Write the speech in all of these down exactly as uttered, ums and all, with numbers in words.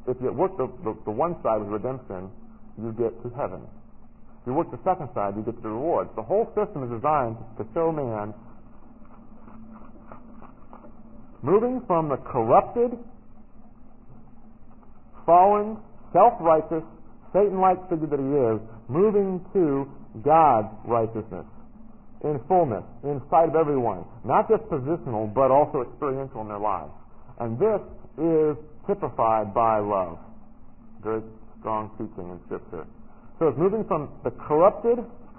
If you work the, the, the one side with redemption, you get to heaven. If you work the second side, you get to the rewards. The whole system is designed to show man moving from the corrupted, fallen, self-righteous, Satan-like figure that he is, moving to God's righteousness in fullness, in sight of everyone. Not just positional, but also experiential in their lives. And this is typified by love. Very strong teaching in Scripture. So it's moving from the corrupted,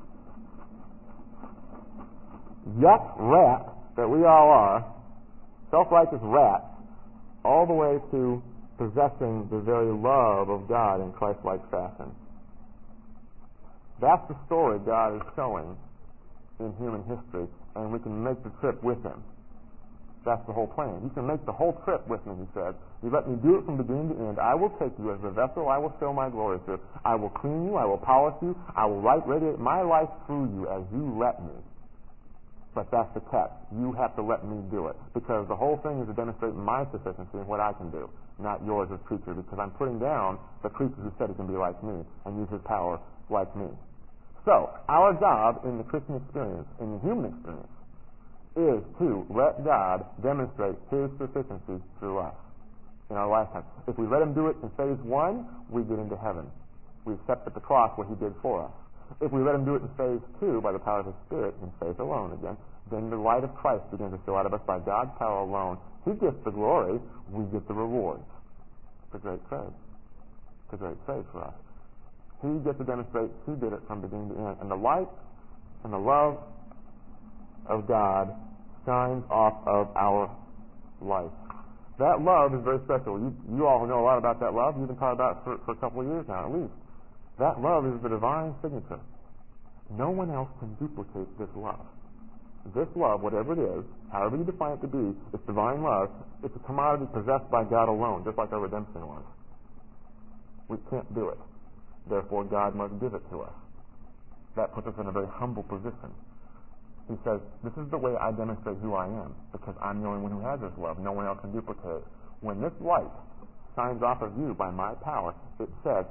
yuck rat that we all are, self-righteous rats, all the way to possessing the very love of God in Christ-like fashion. That's the story God is showing in human history, and we can make the trip with Him. That's the whole plan. You can make the whole trip with me, He said. You let me do it from beginning to end. I will take you as a vessel. I will show my glory to it. I will clean you. I will polish you. I will right radiate my life through you as you let me. But that's the catch. You have to let me do it. Because the whole thing is to demonstrate my sufficiency and what I can do, not yours as creature. Because I'm putting down the creature who said he can be like me and use his power like me. So, our job in the Christian experience, in the human experience, is to let God demonstrate His sufficiency through us in our lifetime. If we let Him do it in phase one, we get into heaven. We accept at the cross what He did for us. If we let Him do it in phase two by the power of His Spirit, in faith alone again, then the light of Christ begins to show out of us by God's power alone. He gets the glory, we get the rewards. It's a great trade. It's a great trade for us. He gets to demonstrate He did it from beginning to end. And the light and the love of God shines off of our life. That love is very special. You, you all know a lot about that love. You've been talking about it for, for a couple of years now, at least. That love is the divine signature. No one else can duplicate this love. This love, whatever it is, however you define it to be, it's divine love. It's a commodity possessed by God alone, just like our redemption was. We can't do it. Therefore, God must give it to us. That puts us in a very humble position. He says, this is the way I demonstrate who I am, because I'm the only one who has this love. No one else can duplicate it. When this light shines off of you by my power, it says,